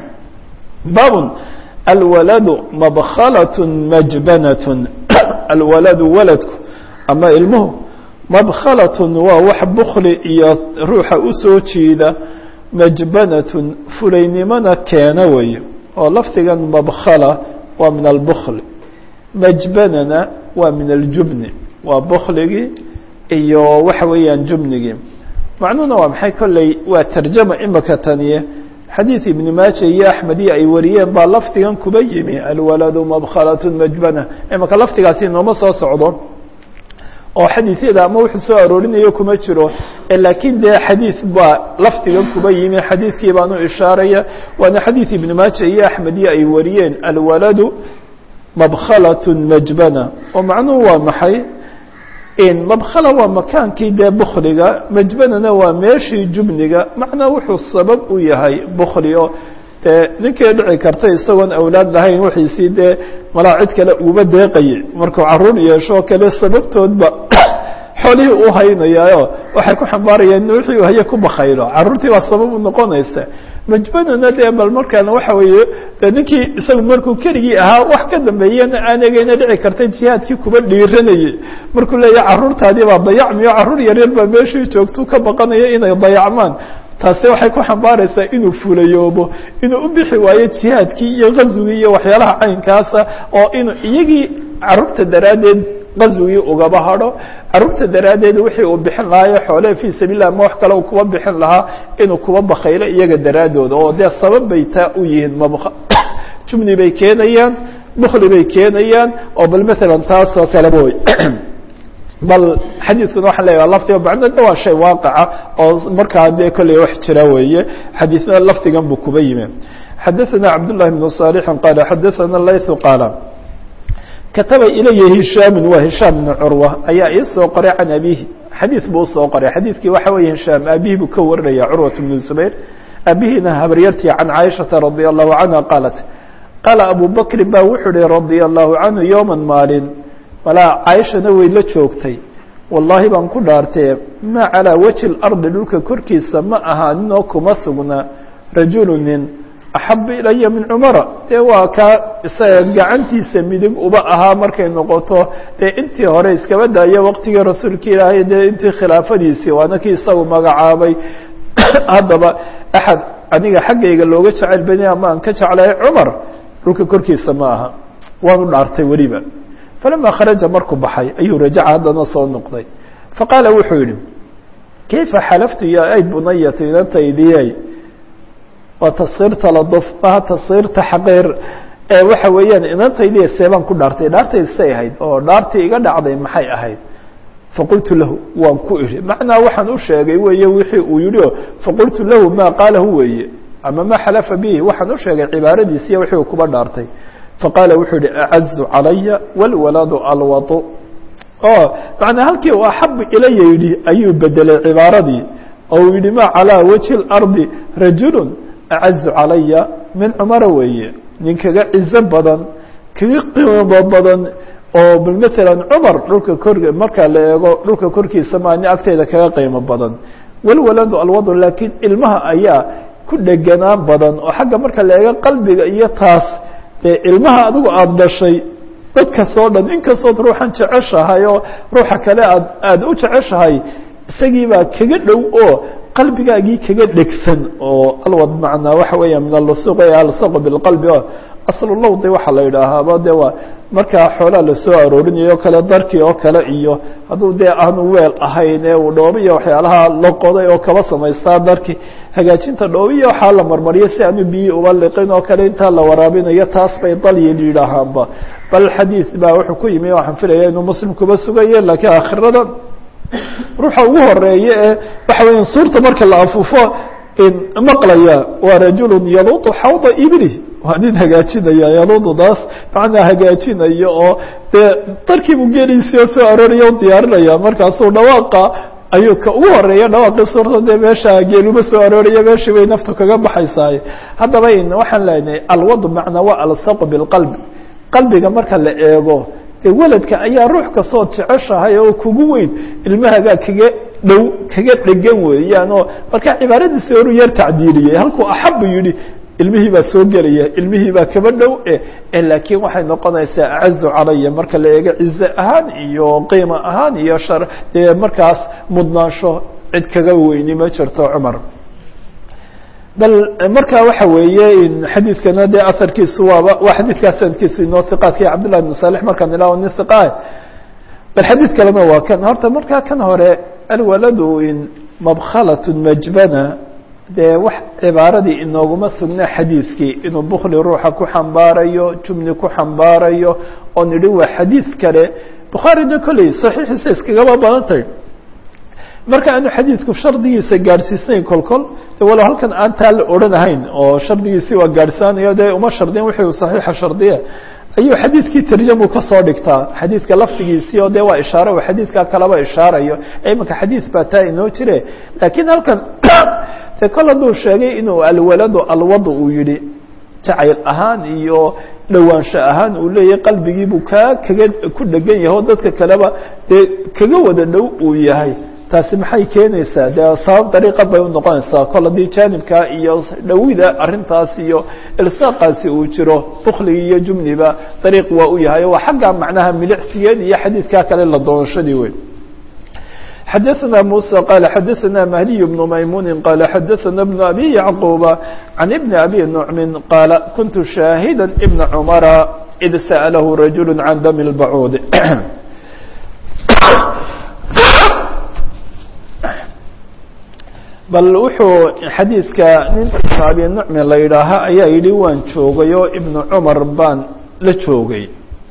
babun alwaladu mabkhalat majbanat alwaladu waladku ama ilmuhu mabkhalatun waa wax bukli iyo ruuxa usoo jiida majbanatun fulaynimana keena weeye oo lafdigan mabkhala waa min albukli majbanana waa min aljubni waa bukligii iyo waxa weeyaan jubnigii macnuhuna waa maxay kolley waa tarjama imaka taniye xadiid ibni maaja iyo axmediya ay wariyeen baa lafdigan kuba yimi alwaladu mabkhalatun majbana imaka lafdigaasi nooma soo socdo oo xadiisyada ama wuxuu soo aroorinayo kuma jiro laakiin dee xadiid baa lafdigan kuba yimi xadiidkii baanu ishaaraya waana xadiid ibni maaja iyo axmediya ay wariyeen alwaladu mabkhalat majbana oo macnuhu waa maxay mabkhala waa makaankii dee bukliga majbanana waa meeshii jubniga macnaa wuxuu sabab u yahay bukli oo dee ninkay dhici karta isagoon awlaad lahayn wixiisii dee malaa cid kale uba deeqaye markuu caruur yeeshoo kale sababtoodba xoolihii u haynayaayo waxay ku xambaarayaan in wixii haye ku bakaylo caruurtii baa sabab u noqonaysa majbanana dee bal markaana waxa weeye de ninkii isagu markuu keligii ahaa wax ka dambeeyana aanegeyna dhici karta jihaadkii kuba dhiiranayay markuu leeyahay caruurtaadii baa dayacmiyo caruur yaryar baa meeshii joogtu ka baqanaya inay dayacmaan taasi waxay ku xambaaraysaa inuu fulayoobo inuu u bixi waayo jihaadkii iyo qaswigii iyo waxyaalaha caynkaasa oo inuu iyagii caruurta daraaddeed qaswigii ugaba hadho caruurta daraaddeed wixii uu bixin lahaayo xoole fii sabiillah ama wax kale uu kuba bixin lahaa inuu kuba bakaylo iyaga daraadooda oo dee sabab bay taa u yihiin mabk jubni bay keenayaan bukli bay keenayaan oo bal maalan taas oo kaleba wey bal xadiidkuna waxaan leeyaha laftiga bacdana waa shay waaqaca oo markaa dee kolley wax jira weeye xadiidna lafdigan buu kuba yimi xadaثana cabdullahi bnu صaalixin qaala xadaثana laythu qaala kataba ilaya hishaamin waa hishaam bnu curwa ayaa ii soo qoray can abihi xadiid buu usoo qoray xadiidkii waxa weeye hishaam aabihii buu ka warinaya curwat bnu zubayr aabihiina habaryartii can caaishata radia allahu canha qaalat qaala abu bakrin baa wuxuu ihi radia allahu canhu yowma maalin malaa caaishana way la joogtay wallaahi baan ku dhaartee maa calaa wajhi اlardi dhulka korkiisa ma ahaaninoo kuma sugna rajulu nin axabu ilaya min cumara dee waa kaa isaga gacantiisa midig uba ahaa markay noqoto dee intii hore iskaba daaya waqtigii rasuulka ilaahay dee intii khilaafadiisii waana kii isagu magacaabay haddaba axad aniga xaggayga looga jecel bani ama aan ka jeclay cumar dhulka korkiisa ma aha waanu dhaartay weliba falama kharaja markuu baxay ayuu rajaca haddana soo noqday faqaala wuxuu yihi kayfa xalaftu ya ay bunayati inantaydiyey waa taskiirta laduf maha taskiirta xaqiir ee waxa weeyaan inantaydiya seebaan ku dhaartay dhaartayda say ahayd oo dhaartii iga dhacday maxay ahayd faqultu lahu waan ku idhi macnaa waxaan u sheegay weeye wixii uu yihi o faqultu lahu maa qaalahu weeye ama ma xalafa bihi waxaan u sheegay cibaaradiisiiya wixii uu kuba dhaartay faqaala wuxuu yihi acazu calaya wاlwaladu alwadu oo macnaa halkii u axabu ilaya yidhi ayuu bedelay cibaaradii oo uu yihi ma calىa wajhi اlardi rajulu acazu calaya min cumara weeye nin kaga cizo badan kaga qiimo badan oo bal maalan cumar dhulka kor markaa la eego dhulka korkiisa maani agteyda kaga qiimo badan walwaladu alwadu laakiin ilmaha ayaa ku dheganaan badan oo xagga marka la eego qalbiga iyo taas dee ilmaha adigu aada dhashay dadkasoo dhan inkastood ruuxan jeceshahay oo ruuxa kale aad aada u jeceshahay isagii baa kaga dhow oo qalbigaagii kaga dhegsan oo alwad macnaa waxa weeya min alsuq alsuq bilqalbi o aslulawdi waxaa la yidhaahaaba de waa markaa xoolaa lasoo aroorinayo kale darkii oo kale iyo hadduu dee aanu weel ahayn ee uu dhoobi iyo waxyaalaha la qoday oo kaba samaystaa darkii hagaajinta dhoobiya waxaa la marmariyo si aanu biyi uba liqin oo kale intaa la waraabinayo taas bay dalyi yidhaahaanba bal xadiid baa wuxuu ku yimi waxaan filaya inuu muslim kuba sugaye laakiin aakhirada ruuxa ugu horeeye ee waxa weya suurta marka la afuufo maqlaya waa rajulu yaluudu xawda iblih waa nin hagaajinaya yaluududaas macnaa hagaajinaya oo dee darkiibu geliisi oo soo arooraya o diyaarinaya markaasuu dhawaaqa ayuu ka ugu horeeya dhawaaqii suurta dee meesha geeluma soo arooraya meeshii bay naftu kaga baxaysaay haddaba waxaan leenahay alwadu macnaa waa alsaqu bilqalbi qalbiga marka la eego dee weladka ayaa ruux kastood jeceshahay oo kugu weyn ilmahagaa kaga dhow kaga dhegan weeyaan oo marka cibaaradiisi horuu yar tacdiiliyey halkuu axabu yidhi ilmihii baa soo gelaya ilmihii baa kaba dhow e laakiin waxay noqonaysaa acazu calaya marka la eego cize ahaan iyo qiimo ahaan iyo shar dee markaas mudnaansho cid kaga weyni ma jirto cumar bal marka waxa weeye xadiidkana dee aharkiisu waaba waa xadiidkaa sanadkiisu inoo hiqaadka cabdillah bn salix markaan ilaa nin hiqaa bal xadiid kalena waa kan horta markaa kan hore alwaladu mabkhalat majbana dee wax cibaaradii inooguma sugna xadiidkii inuu bukli ruuxa ku xambaarayo jumni ku xambaarayo oo nidhi waa xadiid kale bukhaarina kolley saxiixiisa iskagaba badantay marka aanu xadiidku shardigiisa gaadhsiisnayn kolkol de walow halkan aan taa la odhanahayn oo shardigiisii waa gaadhsaanayo dee uma shardin wixii uu saxiixa shardiye ayuu xadiidkii tarjamu ka soo dhigtaa xadiidka laftigiisii oo dee waa ishaare oo xadiidkaa kaleba ishaarayo imanka xadiid baa taa inoo jire laakiin halkan dee kol hadduu sheegay inuu alwaladu alwadu uu yihi jacayl ahaan iyo dhowaansho ahaan uu leeyahay qalbigiibuu kaa kaga ku dhegan yahay oo dadka kaleba dee kaga wada dhow uu yahay taasi maxay keenaysaa dee sabab dariiqa bay unoqonaysaa kol haddii jaanibka iyo dhowida arrintaas iyo ilsaaqaasi uu jiro bukligi iyo jumniba dariiq waa u yahay waa xagga macnaha milicsigeed iyo xadiidkaa kale la doonashadii wey xadaثna muسى qال xadaثna mahdiي بن maymuni qال xadaثna بن abi yعquba عan بn abi نucmi qاala kuntu shاahida بna cmra إid sأlahu rajul عan dam الbacuud bal wuxuu xadiidka nin ibn abi nucmi la yidhaaha ayaa yidhi waan joogay oo ibnu cumar baan la joogay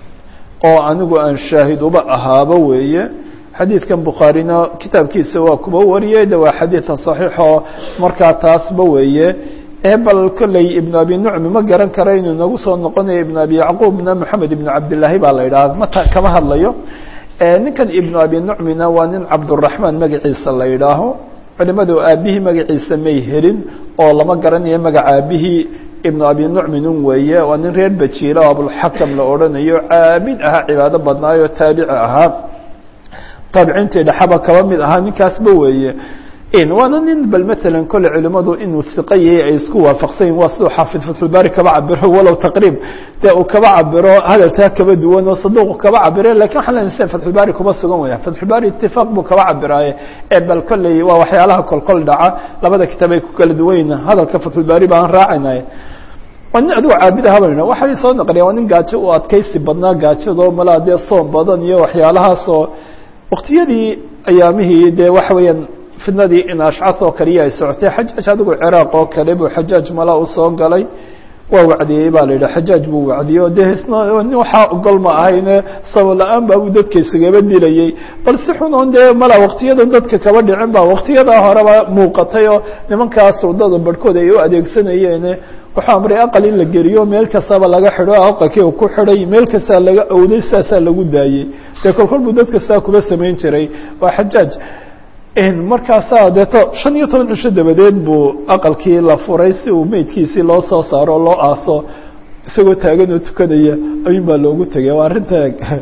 oo anigu aan shaahid uba ahaaba weeye xadiidkan bukhaarina kitaabkiisa waa kuba wariyey de waa xadiidan صaxiixoo markaa taasba weeye ee bal kolley ibnu abi nucmi ma garan kara inuu nagu soo noqonayo ibn abi yacquubna moxamed ibn cabdillaahi baa la yidhaha mata kama hadlayo ninkan ibnu abi nucmina waa nin cabduraxmaan magaciisa la yidhaaho culimadu aabihii magaciisa may helin oo lama garanayo magaca aabihii ibnu abi nucmin un weeye waa nin reer bajiila oo abulxakam la odhanayo caabid ahaa cibaado badnaayo taabici ahaa taabiciintii dhexaba kaba mid ahaa ninkaasba weeye waana nin bal maalan kole culimadu inuu hiqa yahay ay isku waafaqsanyiin waa siduu xaafid fatxulbaari kaba cabiro walow taqriib dee uu kaba cabiro hadaltaa kaba duwan oo saduuq kaba cabire lakin waxaan leenahay fatxulbaari kuma sugan waya fatxulbaari itifaaq buu kaba cabiraaye ee bal kolley waa waxyaalaha kolkol dhaca labada kitaab ay ku kala duwanyiin hadalka fatxulbaari baan raacinay waa nin adigu caabid aha ban waxay soo naqliya waa nin gaajo u adkaysi badnaa gaajado malaa dee soom badan iyo waxyaalahaasoo waktiyadii ayaamihii dee waxa weeyaan fidnadii in ashcas oo kaliya ay socotay xajaaj adigu ciraaq oo kale buu xajaaj mala u soo galay waa wacdiyey baa la yidhaha xajaaj buu wacdiyey oo dee isna nin waxaa ogol ma ahayne sabab la-aan baa uu dadka isagaba dilayey bal si xun oon dee mala waktiyadan dadka kaba dhicin ba waktiyadaa horeba muuqatay oo nimankaa surdada barhkood ay u adeegsanayeene wuxuu amray aqal in la geliyo meel kastaba laga xidho aqalkii uu ku xidhay meel kastaa laga awday saasaa lagu daayey dee kolkol buu dadka saa kuba samayn jiray waa xajaaj markaasaa deeto shan iyo toban cisho dabadeed buu aqalkii la furay si uu meydkiisii loo soo saaro o loo aaso isagoo taagan oo tukanaya ayuun baa loogu tegay waa arrinta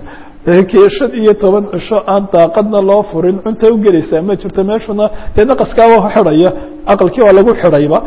kii shan iyo toban cisho aan daaqadna loo furin cunta u gelaysaa ma jirto meeshuna dee naqaskaaba xidhaya aqalkii waa lagu xidhayba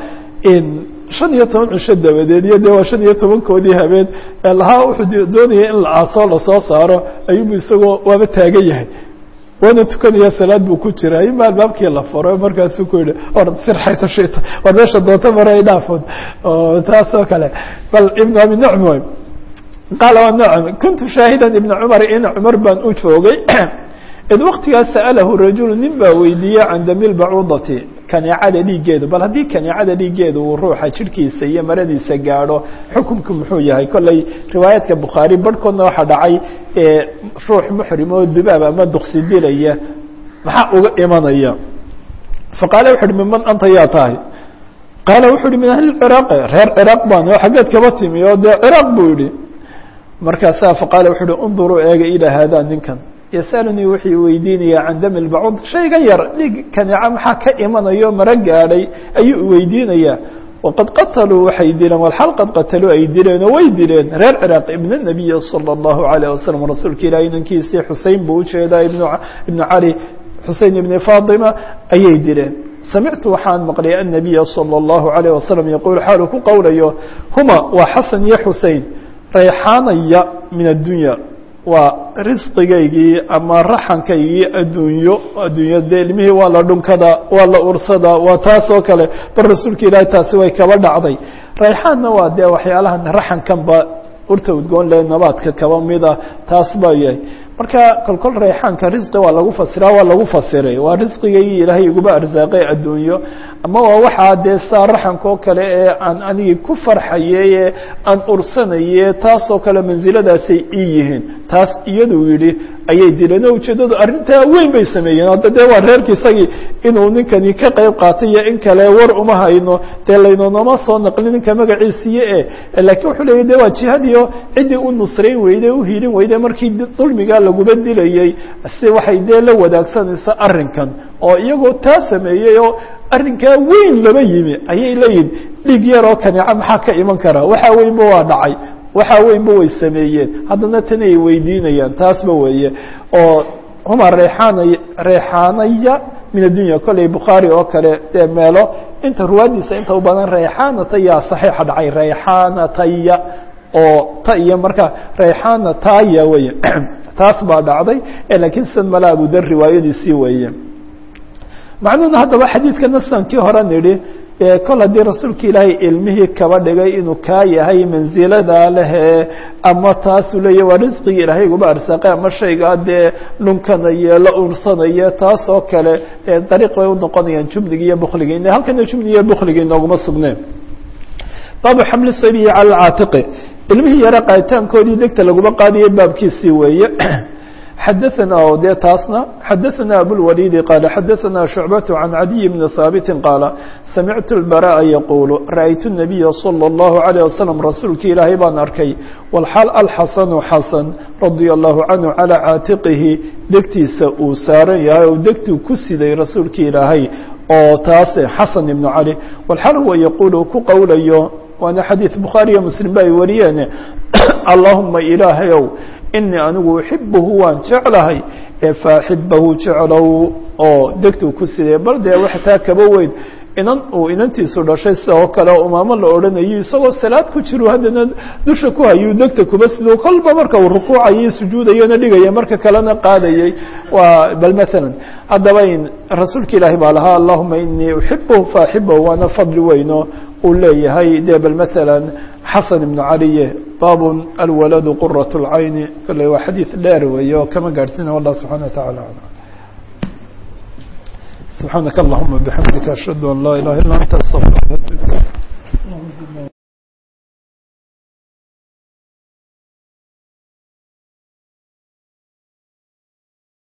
shan iyo toban cisho dabadeed iyo dee waa shan iyo tobankoodii habeen lahaa wuxuu doonaya in la aaso lasoo saaro ayuunbu isagoo waaba taagan yahay waana tukanaya salaad buu ku jira ima albaabkii la furo markaasuu ku yihi or sirxaysa shita war meesha doonta mare ay dhaafood taas oo kale bal ibn abi nucm way qaala waa nucm kuntu shaahidan ibna cumar ina cumar baan u joogay id waktigaas sa'alahu rajulu nin baa weydiiyey can dami lbacuudati kaneecada dhiiggeedu bal haddii kaneecada dhiiggeedu uu ruuxa jirhkiisa iyo maradiisa gaadho xukunku muxuu yahay kolley riwaayaadka bukhaari barhkoodna waxaa dhacay ruux muxrim oo dubaab ama duksi dilaya maxaa uga imanaya faqaala wuxu uhi miman anta yaa tahay qaala wuxu uhi min ahli ciraaqi reer ciraaq baan oo xaggeed kaba timi oo dee ciraaq buu yihi markaasaa faqaala wuxu uhi unduruu eega ilaa haadaa ninkan yasalunii wuxuu weydiinaya can dami lbacuud shayga yar dhiig kaneeca maxaa ka imanayo mara gaadhay ayuu weydiinayaa waqad qataluu waxay dileen walxal qad qataluu ay dileen oo way dileen reer ciraaq ibn nabiyi salى اllahu alayh wasalam rasuulka ilahi inankiisii xusein buu ujeedaa ibnu cali xusein ibni fatima ayay dileen samictu waxaan maqlay annabiya salى اllahu alayh wasalam yaquul xaalu ku qowlayo huma waa xasan iyo xusein rayxaanaya min addunya waa risqigaygii ama raxankaygii addunyo addunya dee ilmihii waa la dhunkada waa la ursada waa taas oo kale bal rasuulka ilaahi taasi way kaba dhacday rayxaanna waa dee waxyaalahan raxankanba urta udgoon le nabaadka kaba mida taas baa yahay marka kolkol rayxaanka risqi waa lagu fasiraa waa lagu fasiray waa risqigaygii ilaahay iguba arsaaqay addunyo ama waa waxaa dee saa raxanka oo kale ee aan anigii ku farxayey ee aan ursanaye taasoo kale mansiladaasay ii yihiin taas iyaduu yidhi ayay dileen oo ujeeddadu arrintaa weyn bay sameeyeen hadda dee waa reerki isagii inuu ninkani ka qayb qaatay iyo in kale war uma hayno dee laynoonama soo naqlin ninka magaciisiiye e laakiin wuxuu leeyay de waa jihadiyo ciddii u nusrayn weyde u hiilin weyde markii dulmigaa laguba dilayey si waxay dee la wadaagsanaysa arrinkan oo iyagoo taa sameeyey oo arrinkaa weyn laba yimi ayay leeyihin dhiig yaroo kaneeca maxaa ka iman kara waxaa weynba waa dhacay waxaa weynba way sameeyeen haddana tan ay weydiinayaan taasba weeye oo huma reexaanay reexaanaya min addunya kolley bukhaari oo kale dee meelo inta ruwaadiisa inta u badan reexaanataya saxiixa dhacay reexaanataya oo ta iyo marka reexaanataya weye taas baa dhacday laakiin san mala abudar riwaayadiisii weeye macnuhuna haddaba xadiidka nasankii hore nidhi kol haddii rasuulka ilaahay ilmihii kaba dhigay inuu kaa yahay mansilada lehee ama taasuu leeyahy waa risqigii ilaahay guba arsaaqay ama shaygaa dee dhunkanaya la ursanaye taas oo kale dariiq bay unoqonayaan jubnigi iyo bukligii in halkana jubnigi iyo bukligii nooguma sugneen baabu xamli sabiyi cala alcaatiqi ilmihii yare qaaditaankoodii degta laguma qaadiyay baabkiisii weeye xadaثna o dee taasna xadaثna abulwalidi qaala xadaثna shucbaة can cadiy bni haabiti qaala samictu اlbaraءa yaquulu ra'aytu الnabiya salى الlahu عalيه wasalam rasuulki ilaahay baan arkay walxaal alxasanu xasan radia allahu canhu calىa caatiqihi degtiisa uu saaran yahay oo degtuu ku siday rasuulki ilaahay oo taas xasan ibnu cali walxaal huwa yaquulu ku qowlayo waana xadiiث bukhaariyo muslim ba ay wariyeen allahuma ilaahayow inii anigu uxibuhu waan jeclahay ee faaxibahu jeclow oo degtuu ku sidee bal dee wax taa kaba weyn inan uu inantiisu dhashay sidoo kale oo umaamo la odhanayo isagoo salaad ku jiro haddana dusha ku hayuu degta kuba sidoo kolba marka uu rukuucayay sujuudayona dhigaya marka kalena qaadayay waa bal maalan haddaba in rasuulka ilaahi baa lahaa allahuma inii uxibuhu faaxibahu waana fadli weyno uu leeyahay dee bal maalan xasan ibnu caliye baab alwaladu quraة اlcayni kale waa xadiiث dheer weeye oo kama gaadhsina wallah subxana wataعala alam subxaanaka allahuma bxamdika ashhadu an laa ilaha illa anta astaqfiruka